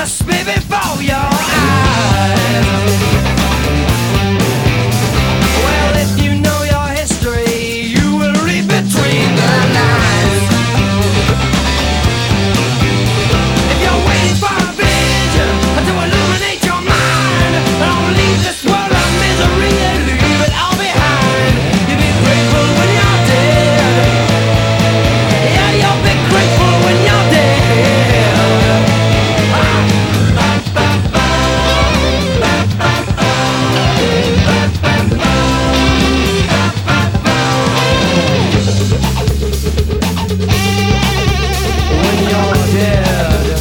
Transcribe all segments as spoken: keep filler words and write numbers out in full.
just me before your eyes. Well, if you know your history, you will read between the lines. If you're waiting for a vision to illuminate your mind, don't leave this world of misery and leave it all behind. You'll be grateful when you're dead. Yeah, you'll be grateful when you're dead. When you're dead.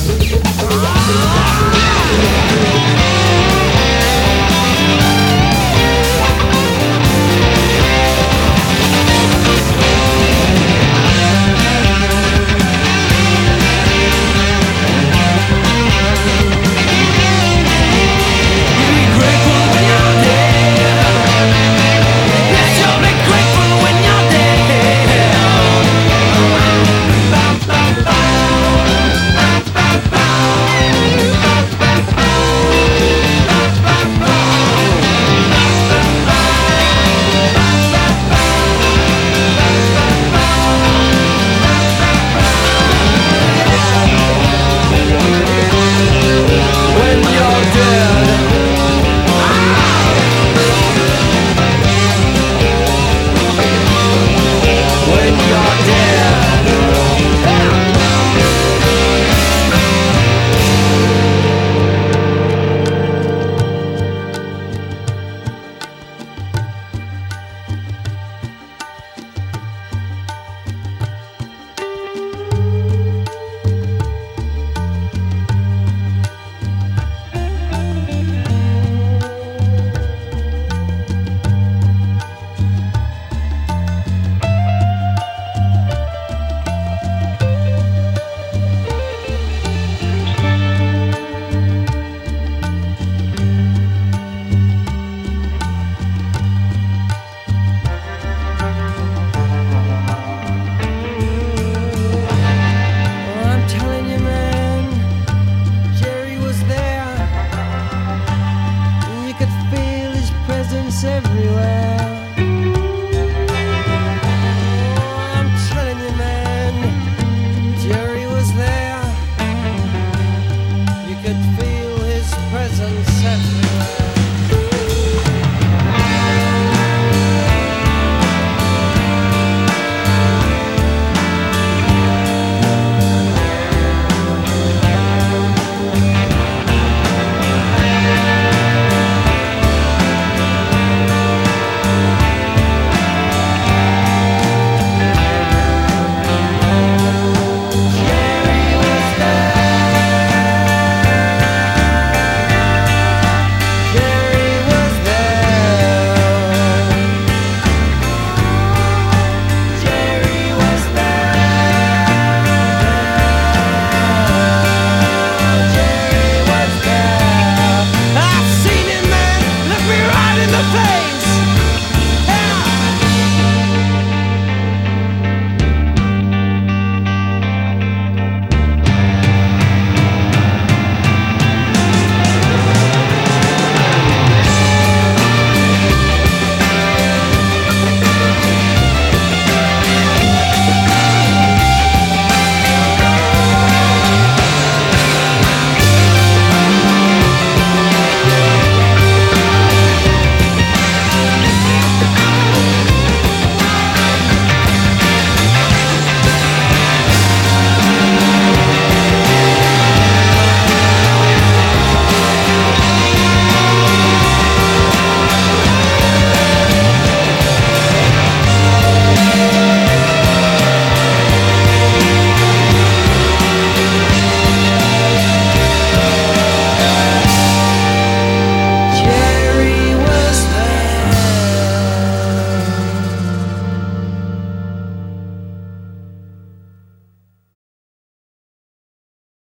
Everywhere. Oh, I'm telling you, man, Jerry was there. You could feel his presence everywhere.